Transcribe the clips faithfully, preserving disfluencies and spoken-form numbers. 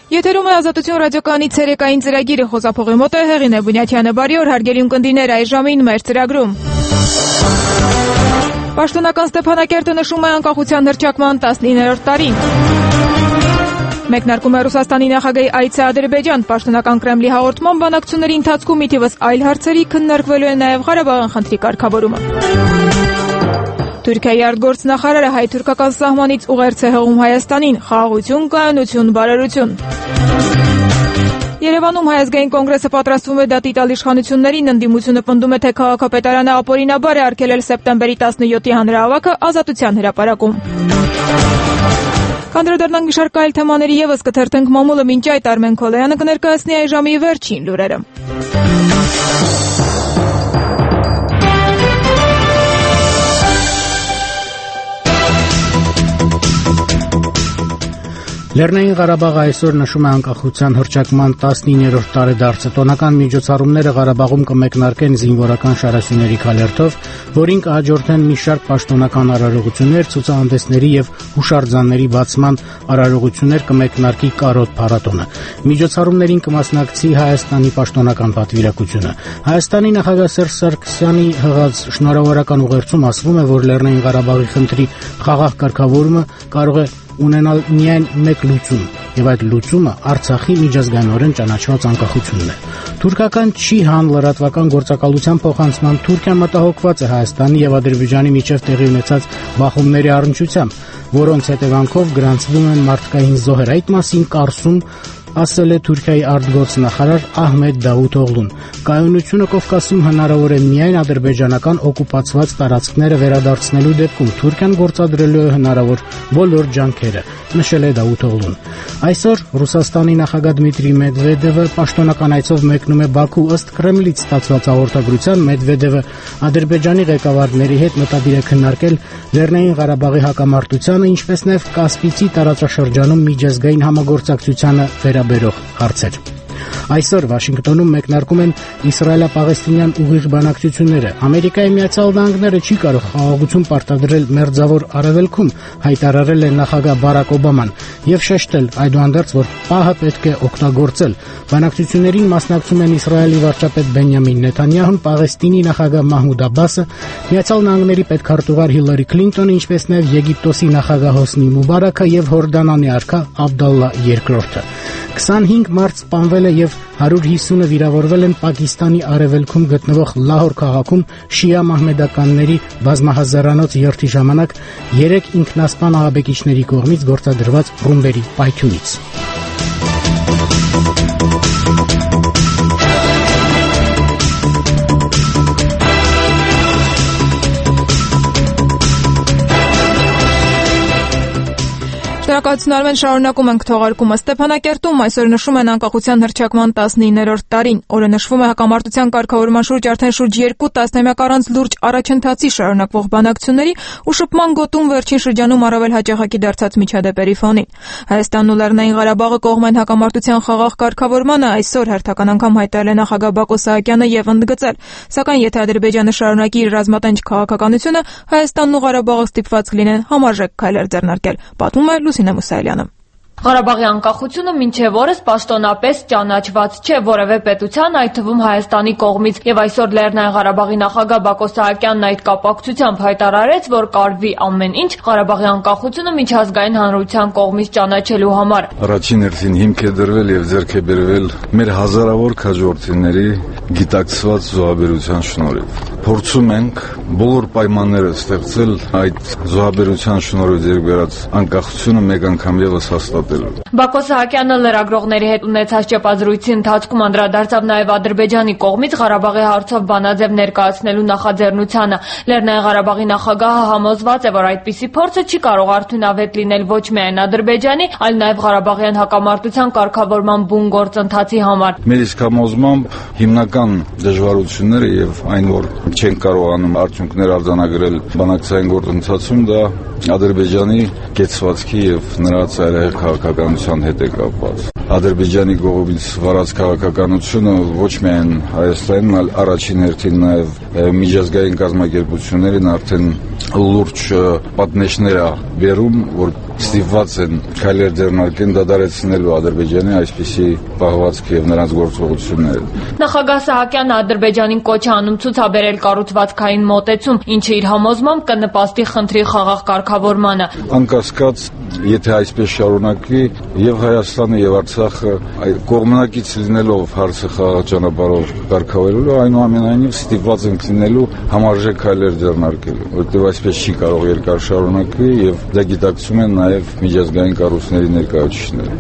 Եթերում է Ազատություն ռադիոկայանի ցերեկային ծրագիրը, խոսափողի մոտ է Հեղին է Բունյաթյանը, բարի օր հարգելի ունկնդիրներ, այս ժամին մեր ծրագրում։ Պաշտոնական Ստեփանակերտը նշում է անկախության հռչակման տասնիններորդ տարին։ Մեկնարկում է Ռուսաստանի նախագահի այցը Ադրբեջան, պաշտոնական Կրեմլի հաղորդման բանակցությունների ընթացքում մի թիվս այլ հարցերի քննարկվելու է նաև Ղարաբաղյան խնդրի կարգավորումը։ Թուրքիայի արտգործնախարարը հայ-թուրքական սահմանից ուղերձ է հղում Հայաստանին, խաղաղություն, կայունություն, բարօրություն։ Երևանում Հայազգային կոնգրեսը պատրաստվում է դատի տալ իշխանություններին, ընդդիմությունը պնդում է, թե քաղաքապետարանը ապօրինաբար է արգելել սեպտեմբերի տասնյոթի հանրահավաքը Ազատության հրապարակում։ Կանդրադառնանք մի շարք այլ թեմաների ևս, կթերթենք մամուլը, մինչ այդ Արմեն Քոլոյանը կներկայացնի այս ժամի վերջին լուրերը։ Լեռնային Ղարաբաղը այսօր նշում է անկախության հռչակման տասնիններորդ տարեդարձը։ Տոնական միջոցառումները Ղարաբաղում կմեկնարկեն զինվորական շարասյուների քալերթով, որին կհաջորդեն մի շարք պաշտոնական արարողություններ, ցուցահանդեսների եւ հուշարձանների բացման արարողություններ կմեկնարկի Կարոտ փառատոնը։ Միջոցառումներին կմասնակցի Հայաստանի պաշտոնական պատվիրակությունը։ Հայաստանի նախագահ Սերժ Սարգսյանի հղած շնորհավորական ուղերձում ասվում է, որ Լեռնային Ղարաբաղի խնդրի խաղաղ կարգավորումը կարող է ունենալ միայն մեկ լուծում, եւ այդ լուծումը Արցախի միջազգայինորեն ճանաչված անկախությունն է։ Թուրքական Չիհան լրատվական գործակալության փոխանցման Թուրքիան մտահոգված է Հայաստանի եւ Ադրբեջանի միջև տեղի ունեցած բախումների առնչությամբ, որոնց հետևանքով գրանցվում են մարդկային զոհեր։ Այդ մասին կարծում ասել է Թուրքիայի արտգործնախարար Ահմեդ Դավութօղլուն։ Կայունությունը Կովկասում հնարավոր է միայն ադրբեջանական օկուպացված տարածքները վերադարձնելու դեպքում։ Թուրքիան գործադրելու է հնարավոր բոլոր ջանքերը, նշել է Դավութօղլուն։ Այսօր Ռուսաստանի նախագահ Դմիտրի Մեդվեդևը պաշտոնական այցով մեկնում է Բաքու։ Ըստ Կրեմլից ստացված հաղորդագրության Մեդվեդևը Ադրբեջանի ղեկավարների հետ մտադիր է քննարկել Լեռնային Ղարաբաղի հակամարտությանը, ինչպես նաև Կասպիցի տարածաշրջանում միջազգային համագործակցությանը վերաբերող հարցեր։ Այսօր Վաշինգտոնում մեկնարկում են իսրայելա-պաղեստինյան ուղիղ բանակցությունները։ Ամերիկայի Միացյալ Նահանգները չի կարող խաղաղություն պարտադրել Մերձավոր Արևելքում, հայտարարել է նախագահ Բարակ Օբաման եւ շեշտել այդուհանդերձ, որ պահը պետք է օգտագործել։ Բանակցություններին մասնակցում են Իսրայելի վարչապետ Բենյամին Նեթանյահուն, Պաղեստինի նախագահ Մահմուդ Աբբասը, Միացյալ Նահանգների պետքարտուղար Հիլարի Քլինտոնը, ինչպես նաև Եգիպտոսի նախագահ Հոսնի Մուբարաքը եւ Հորդանանի արքա Աբդալլա երկրորդը։ քսանհինգ մարդ սպանվել է եւ հարյուր հիսունը վիրավորվել են Պակիստանի արևելքում գտնվող Լահոր քաղաքում շիա մահմեդականների բազմահազարանոց երթի ժամանակ երեք ինքնասպան ահաբեկիչների կողմից գործադրված ռումբերի պայթյունից։ Շնորհակալություն Արմեն, շարունակում ենք թողարկումը։ Ստեփանակերտում այսօր նշում են անկախության հռչակման տասնիններորդ տարին։ Օրը նշվում է հակամարտության կարգավորման շուրջ արդեն շուրջ երկու տասնամյակ առանց լուրջ առաջընթացի շարունակվող բանակցությունների ու շփման գոտում վերջին շրջանում առավել հաճախակի դարձած միջադեպերի ֆոնին։ Հայաստանն ու Լեռնային Ղարաբաղը կողմ են հակամարտության խաղաղ կարգավորմանը, այսօր հերթական անգամ հայտարարել է նախագահ Բակո Սահակյանը եւ ընդգծել, սակայն եթե Ադրբեջանը շարունակի իր ռազմատենչ քաղաքականությունը, Հայաստանն ու Ղարաբաղը ստիպված կլինեն համարժեք քայլեր ձեռնարկել, պատմում է Լուսինե Մուսայելյանը։ Ղարաբաղի անկախությունը մինչև օրս պաշտոնապես ճանաչված չէ որևէ պետության, այդ թվում Հայաստանի կողմից, եւ այսօր Լեռնային Ղարաբաղի նախագահ Բակո Սահակյանն այդ կապակցությամբ հայտարարեց, որ կարվի ամեն ինչ Ղարաբաղի անկախությունը միջազգային հանրության կողմից ճանաչելու համար։ Առաջին հերթին հիմք է դրվել եւ ձեռք է բերվել մեր հազարավոր քաջորդիների գիտակցված զոհաբերության շնորհիվ։ Փորձում ենք բոլոր պայմանները ստեղծել այդ զոհաբերության շնորհիվ ձեռք բերած անկախությունը մեկ անգամ եւս հաստատելու։ Բակո Սահակյանը լրագրողների հետ ունեցած ճեպազրույցի ընթացքում անդրադարձավ նաև Ադրբեջանի կողմից Ղարաբաղի հարցով բանաձև ներկայացնելու նախաձեռնությանը։ Լեռնային Ղարաբաղի նախագահը համոզված է, որ այդպիսի փորձը չի կարող արդյունավետ լինել ոչ միայն Ադրբեջանի, այլ նաև Ղարաբաղյան հակամարտության կարգավորման բուն գործընթացի համար։ Մեր իսկ համոզմամբ հիմնական դժվարությունները եւ այն, որ չեն կարողանում արդյունքներ արձանագրել բանակցային գործընթացում, դա Ադրբեջանի կեցվածքի եւ նրա ծայրահեղ քաղաքականության հետ է կապված։ Ադրբեջանի կողմից վարած քաղաքականությունը ոչ միայն Հայաստանին, այլ առաջին հերթին նաև միջազգային կազմակերպություններին արդեն լուրջ պատնեշներ է բերում, որ ստիպված են քայլեր ձեռնարկեն դադարեցնելու Ադրբեջանի այսպիսի պահվածքը եւ նրանց գործողությունները։ Նախագահ Սահակյանը Ադրբեջանին կոչ է անում ցուցաբերել կառուցվածքային մոտեցում, ինչը իր համոզմամբ կնպաստի խնդրի խաղաղ կարգավորմանը։ Անկասկած, եթե այսպես շարունակվի, եւ Հայաստանը եւ Արցախը կողմնակից լինելով հարցը խաղաղ ճանապարհով կարգավորելու, այնուամենայնիվ ստիպված են լինելու համարժեք քայլեր ձեռնարկելու, որտեղ այսպես չի կարող երկար շարունակվի եւ դա գիտակցում են նաև միջազգային կառույցների ներկայացուցիչները։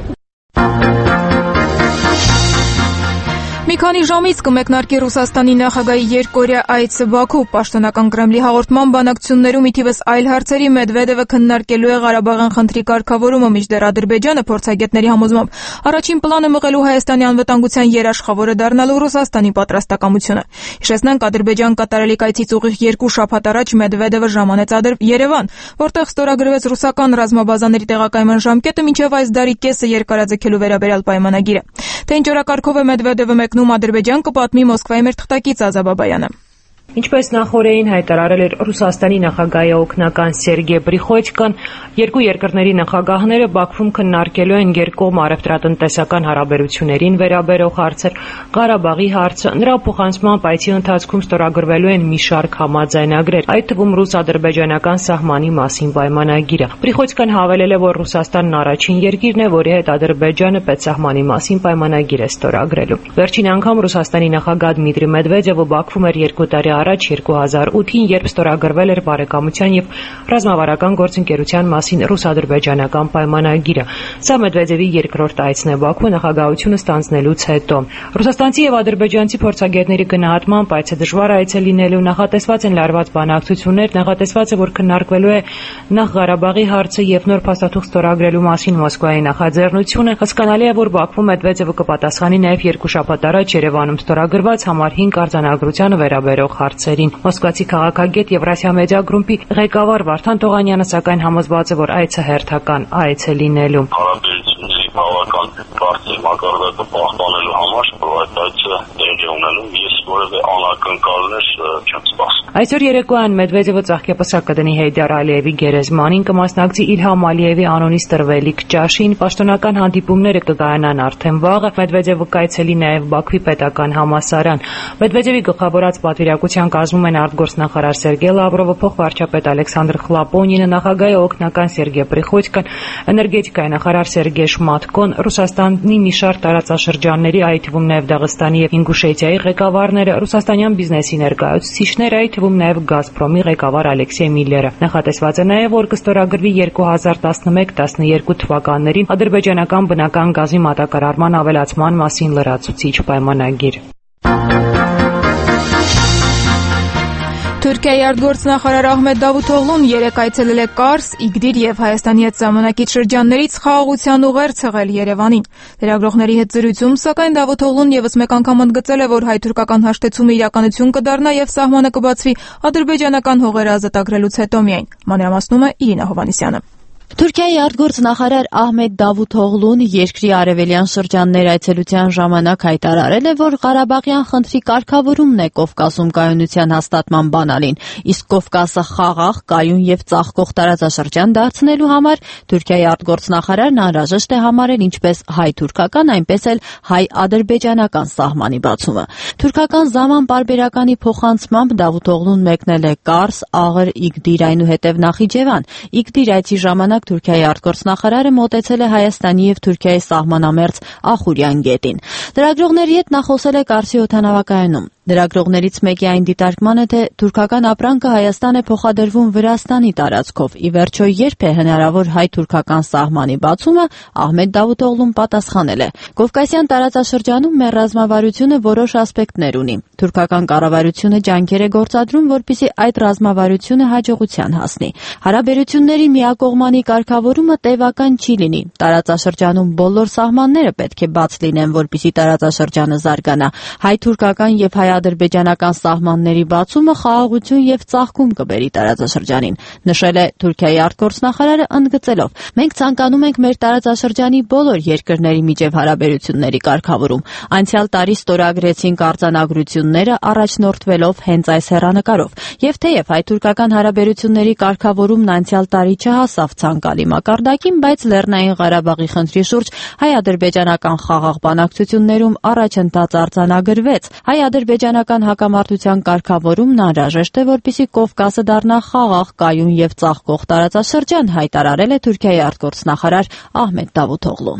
Մի քանի ժամից կմեկնարկի Ռուսաստանի նախագահի երկօրյա այցը Բաքու։ Պաշտոնական Կրեմլի հաղորդման բանակցություններում ի թիվս այլ հարցերի Մեդվեդևը քննարկելու է Ղարաբաղյան խնդրի կարգավորումը, մինչդեռ Ադրբեջանը փորձագետների համոզմամբ առաջին պլանը մղելու Հայաստանի անվտանգության երաշխավորը դառնալու Ռուսաստանի պատրաստակամությունը։ Հիշեցնենք, Ադրբեջան կատարելիք այցից ուղիղ երկու շաբաթ առաջ Մեդվեդևը ժամանեց Երևան, որտեղ ստորագրվեց ռուսական ռազմաբազաների տեղակայման ժամկետը մինչև այս դարի կեսը երկարաձգելու վերաբերյալ պայմանագիրը։ Թե ինչ օրակարգով է Մեդվեդևը մեկնում Ադրբեջան, կպատմի Մոսկվայի մեր թղթակից Ազա Բաբայանը։ Ինչպես նախորդին հայտարարել էր Ռուսաստանի նախագահի օգնական Սերգեյ Պրիխոչկան, երկու երկրների նախագահները Բաքվում քննարկելու են երկկողմ առևտրատնտեսական հարաբերություններին վերաբերող հարցեր, Ղարաբաղի հարցը, նրա փոխանցմամբ այցի ընթացքում ստորագրվելու են մի շարք համաձայնագրեր, այդ թվում ռուս-ադրբեջանական սահմանի մասին պայմանագիրը։ Պրիխոչկան հավելել է, որ Ռուսաստանն առաջին երկիրն է, որի հետ Ադրբեջանը պետսահմանի մասին պայմանագիր է ստորագրելու։ Վերջին անգամ Ռուսաստանի նախագահ Դմիտրի Մեդվեդևը Բաքվում էր երկու տարի առաջ երկու հազար ութին, երբ ստորագրվել էր բարեկամության եւ ռազմավարական գործընկերության մասին ռուս-ադրբեջանական պայմանագիրը։ Սա Մեդվեդևի երկրորդ այցն է Բաքու նախագահությունը ստանձնելուց հետո։ Ռուսաստանցի եւ ադրբեջանցի փորձագետների գնահատմամբ այցը դժվար այց է լինելու, նախատեսված են լարված բանակցություններ, նախատեսված է, որ քննարկվելու է նախ Ղարաբաղի հարցը եւ նոր փաստաթուղթ ստորագրելու մասին Մոսկվայի նախաձեռնությունը։ Հասկանալի է, որ Բաքվում Մեդվեդևը կպատասխանի նաեւ երկու շաբաթ առաջ Երևանում ստորագրված համար հինգ արձանագրությանը վերաբերող հարցերին։ Մոսկվացի քաղաքագետ Եվրասիա մեդիա գրուպի ղեկավար Վարդան Տողանյանը սակայն համոզված է, որ այցը հերթական այց է լինելու։ Հարաբերությունների բավական բարձր մակարդակը պահպանելու համար այդ այցը տեղի ունենում ես որևէ անակնկալներ չեմ սպասում։ Այսօր երեկոյան Մեդվեդևը ծաղկեպսակ կդնի Հեյդար Ալիևի գերեզմանին, կմասնակցի Իլհամ Ալիևի անունից տրվելիք ճաշին, պաշտոնական հանդիպումները կկայանան արդեն վաղը։ Մեդվեդևը կայցելի նաև Բաքվի պետական համալսարան։ Մեդվեդևի գլխավորած պատվիրակության կազմում են արտգործնախարար Սերգեյ Լավրովը, փոխվարչապետ Ալեքսանդր Խլապոնինը, նախագահի օգնական Սերգեյ Պրիխոչկան, էներգետիկայի նախարար Սերգեյ Շմատկոն, Ռուսաստանի մի շարք տարածաշրջանների, այդ թվում նաև Դաղստանի եւ Ինգուշետիայի ղեկավարները, ռուսաստանյան բիզնեսի ներկայացուցիչները, այդ թվում նաև Գազպրոմի ղեկավար Ալեքսեյ Միլլերը։ Նախատեսված է նաև, որ կստորագրվի երկու հազար տասնմեկ տասներկու թվականներին ադրբեջանական բնական գազի մատակարարման ավելացման մասին լրացուցիչ պայմանագիր։ Թուրքիայի արտգործնախարար Ահմեդ Դավութօղլուն երեկ այցելել է Կարս, Իգդիր եւ Հայաստանի հետ ժամանակից շրջաններից խաղաղության ուղերձ հղել Երևանին։ Լրագրողների հետ զրույցում, սակայն Դավութօղլուն եւս մեկ անգամ ընդգծել է, որ հայ-թուրքական հաշտեցումը իրականություն կդառնա եւ սահմանը կբացվի ադրբեջանական հողերը ազատագրելուց հետո միայն։ Մանրամասնում է Իրինա Հովհաննիսյանը։ Թուրքիայի արտգործնախարար Ահմեդ Դավութօղլուն երկրի արևելյան շրջաններ այցելության ժամանակ հայտարարել է, որ Ղարաբաղյան խնդրի կարգավորումն է Կովկասում կայունության հաստատման բանալին, իսկ Կովկասը խաղաղ, կայուն եւ ծաղկող տարածաշրջան դարձնելու համար Թուրքիայի արտգործնախարարն անհրաժեշտ է համարել ինչպես հայ-թուրքական, այնպես էլ հայ-ադրբեջանական սահմանի բացումը։ Թուրքական զաման պարբերականի փոխանցմամբ Դավութօղլուն մեկնել է Կարս, Աղր, Իգդիր, այնուհետև Նախիջևան։ Իգդիր այցի ժամանակ Թուրքիայի արտգործնախարարը մոտեցել է Հայաստանի եւ Թուրքիայի սահմանամերձ Ախուրյան գետին։ Լրագրողների հետ նա խոսել է Կարսի օդանավակայանում։ Լրագրողներից մեկի այն դիտարկմանը, թե թուրքական ապրանքը Հայաստան է փոխադրվում Վրաստանի տարածքով, ի վերջո երբ է հնարավոր հայ-թուրքական սահմանի բացումը, Ահմեդ Դավութօղլուն պատասխանել է. Կովկասյան տարածաշրջանում մեր ռազմավարությունը որոշ ասպեկտներ ունի։ Թուրքական կառավարությունը ջանքեր է գործադրում, որպեսզի այդ ռազմավարությունը հաջողության հասնի։ Հարաբերությունների միակողմանի կարգավորումը տևական չի լինի։ Տարածաշրջանում բոլոր սահմանները պետք է բաց լինեն, որպեսզի տարածաշրջանը զարգանա։ Հայ-թուրքական եւ հայ հայ-ադրբեջանական սահմանների բացումը խաղաղություն եւ ծաղկում կբերի տարածաշրջանին, նշել է Թուրքիայի արտգործնախարարը ընդգծելով. «Մենք ցանկանում ենք մեր տարածաշրջանի բոլոր երկրների միջև հարաբերությունների կարգավորում։ Անցյալ տարի ստորագրեցինք արձանագրությունները առաջնորդվելով հենց այս հեռանկարով, եւ թեև հայ-թուրքական հարաբերությունների կարգավորումն անցյալ տարի չհասավ ցանկալի մակարդակին, բայց Լեռնային Ղարաբաղի խնդրի շուրջ հայ-ադրբեջանական խաղաղ բանակցություններում առաջընթաց արձանագրվեց։ Հայ-ադրբեջանական հակամարտության կարգավորումն անհրաժեշտ է, որպեսզի Կովկասը դառնա խաղաղ, կայուն եւ ծաղկող տարածաշրջան», հայտարարել է Թուրքիայի արտգործնախարար Ահմեդ Դավութօղլուն։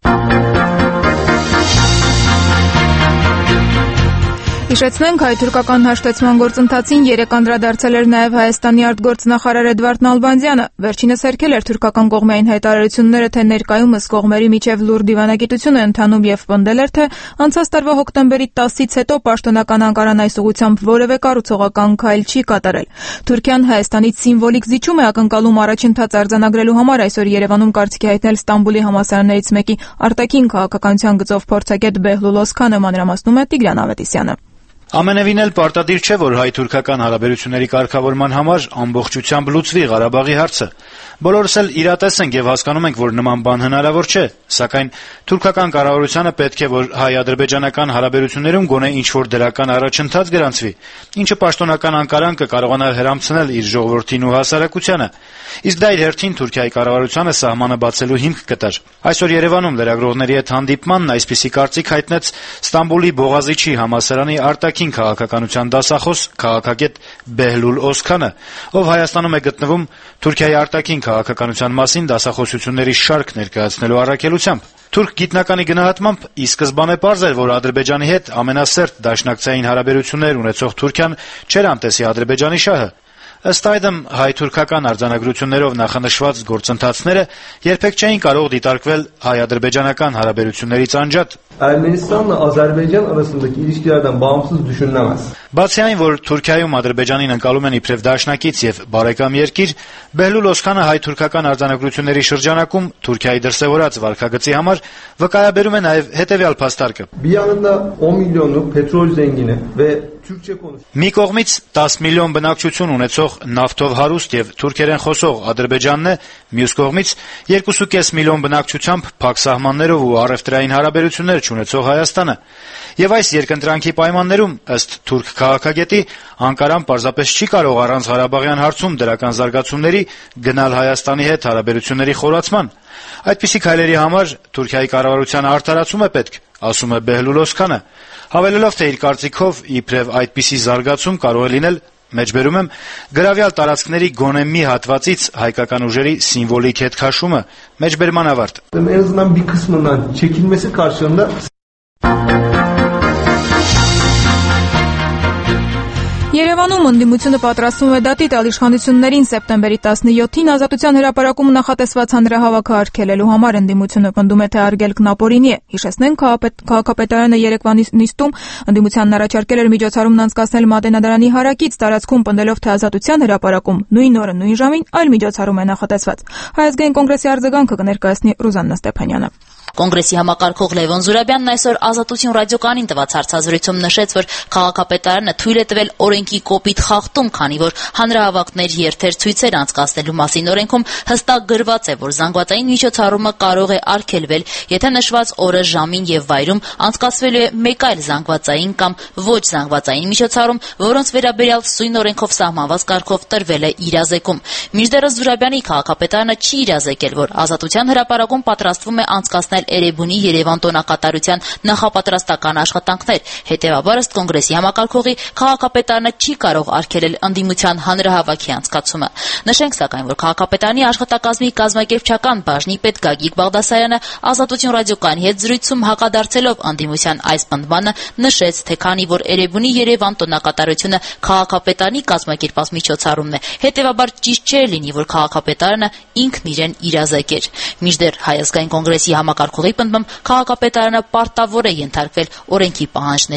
Հիշեցնենք, հայ-թուրքական հաշտեցման գործընթացին երեկ անդրադարձել էր նաև Հայաստանի արտգործնախարար Էդվարդ Նալբանդյանը։ Վերջինս հերքել էր թուրքական կողմային հայտարարությունները, թե ներկայումս կողմերի միջև լուր դիվանագիտություն է ընթանում եւ պնդել էր, թե անցած տարվա հոկտեմբերի տասից հետո պաշտոնական Անկարան այս ուղղությամբ որևէ կառուցողական քայլ չի կատարել։ Թուրքիան Հայաստանից սիմվոլիկ զիջում է ակնկալում առաջընթաց արձանագրելու համար այսօր Երևանում կարծիքի հայտնել Ստամբուլի համալսարաններից մեկի արտաքին քաղաքականության գծով փորձագետ Բեհլուլ Օսքանը, մանրամասնում է Տիգրան Ավետիսյանը։ Ամենևին էլ պարտադիր չէ, որ հայ-թուրքական հարաբերությունների կարգավորման համար ամբողջությամբ լուծվի Ղարաբաղի հարցը։ Բոլորս էլ իրատես ենք եւ հասկանում ենք, որ նման բան հնարավոր չէ, սակայն թուրքական կառավարությանը պետք է, որ հայ-ադրբեջանական հարաբերություններում գոնե ինչ-որ դրական առաջընթաց գրանցվի, ինչը պաշտոնական Անկարան կկարողանա հրամցնել իր ժողովրդին ու հասարակությանը։ Իսկ դա իր հերթին Թուրքիայի կառավարությանը սահմանը բացելու հիմք կտար։ Այսօր Երևանում լրագրողների հետ հանդիպմանն այսպիսի կարծիք հայտնեց Ստամբուլի Բողազիչի համալսարանի արտաքին քաղաքականության դասախոս քաղաքագետ Բեհլուլ Օսքանը, ով Հայաստանում է գտնվում Թուրքիայի արտաքին քաղաքականության մասին դասախոսությունների շարք ներկայացնելու առաքելությամբ։ Թուրք գիտնականի գնահատմամբ ի սկզբանե պարզ էր, որ Ադրբեջանի հետ ամենասերտ դաշնակցային հարաբերություններ ունեցող Թուրքիան չէր անտեսի Ադրբեջանի շահը։ Ըստ այդմ հայ-թուրքական արձանագրություններով նախանշված գործընթացները երբեք չէին կարող դիտարկվել հայ-ադրբեջանական հարաբերություններից անջատ։ Ermenistan'la Azerbaycan arasındaki ilişkilerden bağımsız düşünülemez. Բացի այն, որ Թուրքիայում Ադրբեջանին ընկալում են իբրև դաշնակից եւ բարեկամ երկիր, Բեհլուլ Օսքանը հայ-թուրքական արձանագրությունների շրջանակում Թուրքիայի դրսեւորած վարքագծի համար վկայաբերում է նաեւ հետեւյալ փաստարկը. Bir yanında on milyonluk petrol zengini ve Türkçe konuş. Մի կողմից տասը միլիոն բնակչություն ունեցող նավթով հարուստ եւ թուրքերեն խոսող Ադրբեջանն է, մյուս կողմից երկու կես միլիոն բնակչությամբ փակ սահմաններով ու առևտրային հարաբերություններ չունեցող Հայաստանը։ Եվ այս երկընտրանքի պայմաններում, ըստ թուրք քաղաքագետի, Անկարան պարզապես չի կարող առանց Ղարաբաղյան հարցում դրական զարգացումների գնալ Հայաստանի հետ հարաբերությունների խորացման։ Այդպիսի քայլերի համար Թուրքիայի կառավարությանը արդարացում է պետք, ասում է Բեհլուլ Օսքանը, հավելելով, թե իր կարծիքով իբրև այդպիսի զարգացում կարող է լինել, մեջբերում եմ, գրավյալ տարածքների գոնե մի հատվածից հայկական ուժերի սիմվոլիկ հետ քաշումը, մեջբերման ավարտ։ En azından bir kısmından çekilmesi karşılığında Երևանում ընդդիմությունը պատրաստվում է դատի տալ իշխանություններին սեպտեմբերի տասնյոթին ազատության հրապարակում նախատեսված հանրահավաքը արգելելու համար ընդդիմությունը պնդում է, թե արգելքն ապօրինի է։ Հիշեցնենք, քաղաքապետարանը երեկվա նիստում ընդդիմությանն առաջարկել էր միջոցառումն անցկացնել Մատենադարանի հարակից տարածքում, պնդելով, թե ազատության հրապարակում նույն օրը նույն ժամին այլ միջոցառում է նախատեսված։ Հայ ազգային կոնգրեսի արձագանքը կներկայացնի Ռուզաննա Ստեփանյանը։ Կոնգրեսի համակարգող Լևոն Զուրաբյանն այսօր Ազատություն ռադիոկայանին տված հարցազրույցում նշեց, որ քաղաքապետարանը թույլ է տվել օրենքի կոպիտ խախտում, քանի որ հանրահավաքներ երթեր ցույցեր անցկացնելու մասին օրենքում հստակ գրված է, որ զանգվածային միջոցառումը կարող է արգելվել, եթե նշված օրը, ժամին եւ վայրում անցկացվելու է մեկ այլ զանգվածային կամ ոչ զանգվածային միջոցառում, որոնց վերաբերյալ սույն օրենքով սահմանված կարգով տրվել է իրազեկում։ Մինչդեռ Զուրաբյանի քաղաքապետարանը չի իրազեկել, որ Ազատության հրապարակում պատրաստվում է անցկացնել Էրեբունի Երևան տոնակատարության նախապատրաստական աշխատանքներ։ Հետևաբար, ըստ Կոնգրեսի համակարգողի, քաղաքապետարանը չի կարող արգելել ընդդիմության հանրահավաքի անցկացումը։ Նշենք սակայն, որ քաղաքապետարանի աշխատակազմի կազմակերպչական բաժնի պետ Գագիկ Բաղդասարյանը Ազատություն ռադիոկայանի հետ զրույցում հակադարձելով ընդդիմության այս պնդմանը նշեց, թե քանի որ Էրեբունի Երևան տոնակատարությունը քաղաքապետարանի կազմակերպած միջոցառումն է, հետևաբար ճիշտ չէ լինի, որ քաղաքապետարանը ինքն իրեն իրազեկեր։ Մինչդեռ Հայ ազգային կոնգրեսի համակարգողի պնդմամբ քաղաքապետարանը պարտավոր է ենթարկվել օրենքի պահանջներին։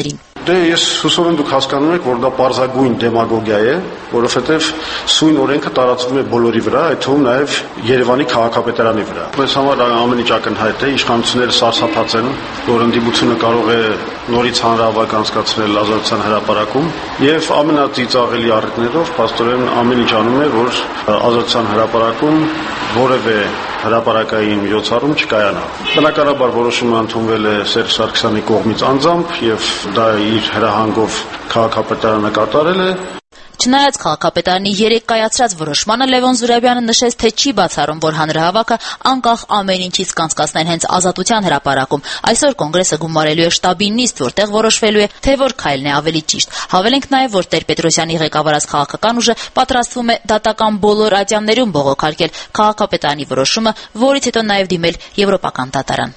Դե ես հուսով եմ դուք հասկանում եք, որ դա պարզագույն դեմագոգիա է, որովհետև սույն օրենքը տարածվում է բոլորի վրա, այդ թվում նաև Երևանի քաղաքապետարանի վրա։ Մեզ համար ամեն ինչ ակնհայտ է, իշխանությունները սարսափած են, որ ընդդիմությունը կարող է նորից հանրահավաք անցկացնել Ազատության հրապարակում, եւ ամենածիծաղելի առիթներով փաստորեն ամեն ինչ անում է, որ Ազատության հրապարակում որևէ հրապարակային միջոցառում չկայանա։ Բնականաբար որոշումը ընդունվել է Սերժ Սարգսյանի կողմից անձամբ եւ դա իր հրահանգով քաղաքապետարանը կատարել է։ Չնայած քաղաքապետարանի երեկ կայացրած որոշմանը Լևոն Զուրաբյանը նշեց, թե չի բացառում, որ հանրահավաքը անկախ ամեն ինչից կանցկացնել հենց Ազատության հրապարակում։ Այսօր կոնգրեսը գումարելու է շտաբի նիստ, որտեղ որոշվելու է, թե որ քայլն է ավելի ճիշտ։ Հավելենք նաև, որ Տեր-Պետրոսյանի ղեկավարած քաղաքական ուժը պատրաստվում է դատական բոլոր ատյաններում բողոքարկել քաղաքապետարանի որոշումը, որից հետո նաև դիմել Եվրոպական դատարան։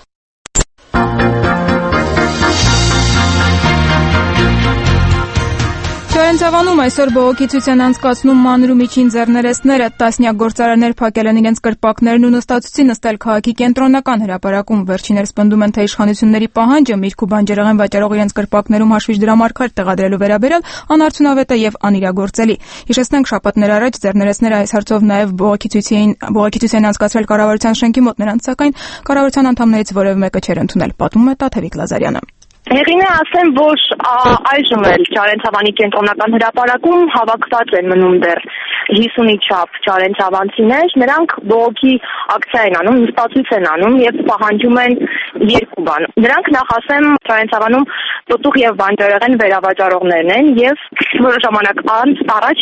Չարենցավանում այսօր բողոքի ցույց են անցկացնում մանր ու միջին ձեռներեցները, տասնյակ գործարաններ փակել են իրենց կրպակներն ու նստացուցի նստել քաղաքի կենտրոնական հրապարակում։ Վերջիններս պնդում են, թե իշխանությունների պահանջը միրգ ու բանջարեղեն վաճառող իրենց կրպակներում հաշվիչ դրամարկղեր տեղադրելու վերաբերյալ անարդյունավետ է եւ անիրագործելի։ Հիշեցնենք, շաբաթներ առաջ ձեռներեցները այս հարցով նաեւ բողոքի ցույցին բողոքի ցույց են անցկացրել կառավարության շենքի մոտ, նրանց սակայն կառավարության անդամներից որևէ մեկը չէր ընդունել, պատմում է Տաթևիկ Լազարյանը։ Հեղինը ասեմ, որ այժմ էլ Չարենցավանի կենտրոնական հրապարակում հավաքված են մնում դեռ հիսունի չափ չարենցավանցիներ, նրանք բողոքի ակցիա են անում, նստացույց են անում եւ պահանջում են երկու բան։ Նրանք նախ ասեմ Չարենցավանում տոտուղ եւ բանջարեղեն վերավաճառողներն են եւ որոշ ժամանակ անց առաջ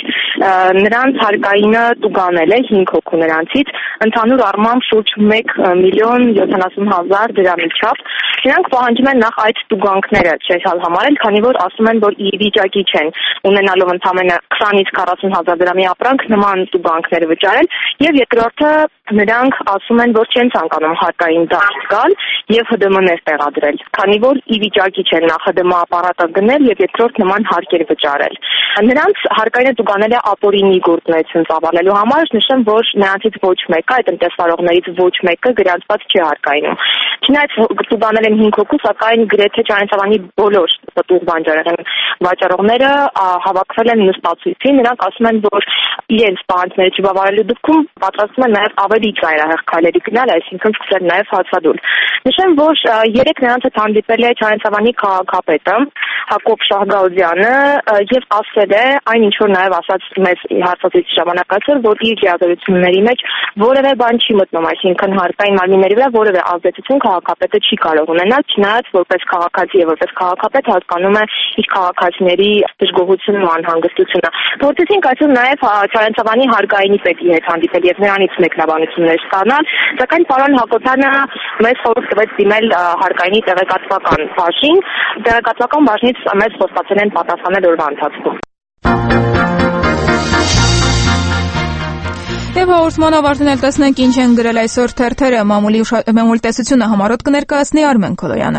նրանց հարկայինը տուգանել է հինգ հոգու նրանցից, ընդհանուր առմամբ շուրջ մեկ միլիոն յոթանասուն հազար դրամի չափ։ Նրանք պահանջում են նախ այդ տուգանքները չեհալ համարել, քանի որ ասում են, որ ի վիճակի չեն ունենալով ընդամենը քսանից քառասուն հազար դրամի ապրանք նման տուգանքներ վճարել, եւ երկրորդը նրանք ասում են, որ չեն ցանկանում հարկային դաշտ գալ եւ Հ ԴՄ ներ տեղադրել, քանի որ ի վիճակի չեն նախ Հ ԴՄ ապարատը գնել եւ երկրորդ նման հարկեր վճարել։ Նրանց հարկայինը տուգանել է ապօրինի գործունեություն ծավալելու համար, նշեմ, որ նրանցից ոչ մեկը, այդ տնտեսվարողներից ոչ մեկը գրանցված չի հարկայինում։ Չնայած տուգանել են հինգ հոգու, սակայն գրեթե Չարենցավանի բոլոր տտուղ բանջարեղեն վաճառողները հավաքվել են նստացույցի, նրանք ասում են, որ իրենց պահանջները չբավարարելու դեպքում պատրաստվում են նաև ավելի ծայրահեղ քայլերի գնալ, այսինքն սկսել նաև հացադուլ։ Նշեմ, որ երեք նրանց հետ հանդիպել է Չարենցավանի քաղաքապետը Հակոբ Շահգաուզյանը եւ ասել է այն, ինչ որ նաև ասաց մեզ հարցազրույցի ժամանակ այսօր, որ իր լիազորությունների մեջ որևէ բան չի մտնում, այսինքն հարկային մարմինների վրա որևէ ազդեցություն քաղաքապետը չի կարող ունենալ, չնայած որպես քաղաքացի եւ որպես քաղաքապետ հասկանում է իր քաղաքացիների դժգոհությունն ու անհանգստությունը։ Փորձեցինք այսօր նաև Չարենցավանի հարկայինի պետի հետ հանդիպել եւ նրանից մեկնաբանություններ ստանալ, սակայն պարոն Հակոբյանը մեզ խորհուրդ տվեց դիմել հարկայինի տեղեկատվական բաժին, տեղեկատվական բաժնից մեզ խոստացել են պատասխանել օրվա ընթացքում։ Եվ հաղորդման ավարտին էլ տեսնենք ինչ են գրել այսօր թերթերը, մամուլի տեսությունը համառոտ կներկայացնի Արմեն Քոլոյանը։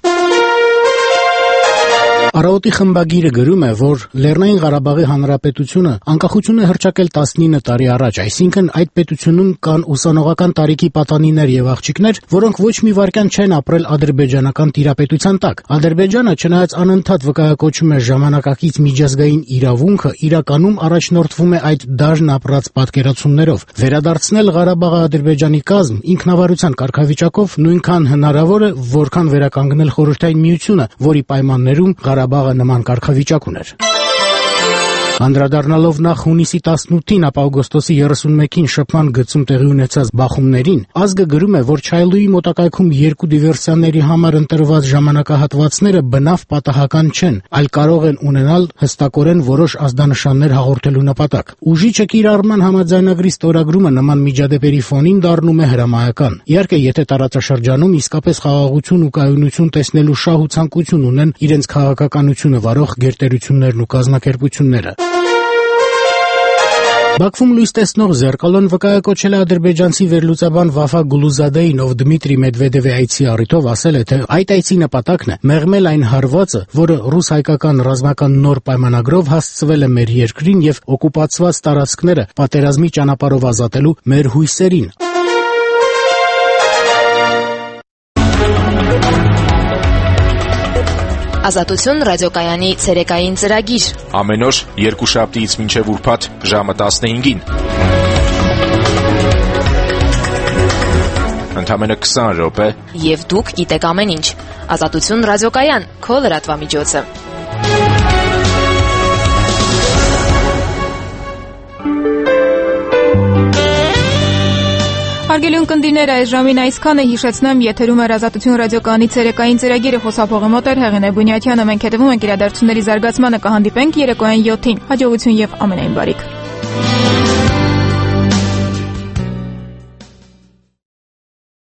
Առավոտի խմբագիրը գրում է, որ Լեռնային Ղարաբաղի Հանրապետությունը անկախություն է հռչակել տասնինը տարի առաջ, այսինքն այդ պետությունում կան ուսանողական տարիքի պատանիներ եւ աղջիկներ, որոնք ոչ մի վայրկյան չեն ապրել ադրբեջանական տիրապետության տակ։ Ադրբեջանը, չնայած անընդհատ վկայակոչում է ժամանակակից միջազգային իրավունքը, իրականում առաջնորդվում է այդ դաժն ապրած պատկերացումներով։ Վերադարձնել Ղարաբաղը Ադրբեջանի կազմ ինքնավարության կարգավիճակով նույնքան հնարավոր է, որքան վերականգնել Խորհրդային Միությունը, որի պայմաններում Ղարաբաղը նման կարգավիճակ ուներ։ Անդրադառնալով նախ հունիսի տասնութին, ապա օգոստոսի երեսունմեկին շփման գծում տեղի ունեցած բախումներին, ազգը գրում է, որ Չայլուի մոտակայքում երկու դիվերսիաների համար ընտրված ժամանակահատվածները բնավ պատահական չեն, այլ կարող են ունենալ հստակորեն որոշ ազդանշաններ հաղորդելու նպատակ։ Ուժիչը կիրառման համաձայնագրի ստորագրումը նման միջադեպերի ֆոնին դառնում է հրամայական։ Իհարկե, եթե տարածաշրջանում իսկապես խաղաղություն ու կայունություն տեսնելու շահ ու ցանկություն ունեն իրենց քաղաքականությունը վարող գերտերություններն ու կազմակերպությունները։ Բաքվում լույս տեսնող Զերկալոն վկայակոչել է ադրբեջանցի վերլուծաբան Վաֆա Գուլուզադեին, ով Դմիտրի Մեդվեդևի այցի առիթով ասել է, թե այդ այցի նպատակն է մեղմել այն հարվածը, որը ռուս-հայկական ռազմական նոր պայմանագրով հասցվել է մեր երկրին եւ օկուպացված տարածքները պատերազմի ճանապարհով ազատելու մեր հույսերին։ Ազատություն ռադիոկայանի ցերեկային ծրագիր։ Ամեն օր երկուշաբթիից մինչև ուրբաթ ժամը տասնհինգին։ Ընդամենը քսան րոպե։ Եվ դուք գիտեք ամեն ինչ։ Ազատություն ռադիոկայան, քո լրատվամիջոցը։ Հարգելի ունկնդիրներ, այս ժամին այսքան է, հիշեցնեմ, եթերում է Ազատություն ռադիոկայանի ցերեկային ծրագիրը, խոսափողի մոտ է Հեղինե Բունյաթյանը, մենք հետևում ենք իրադարձությունների զարգացմանը, կհանդիպենք երեկոյան յոթին, հաջողություն եւ ամենայն բարիք։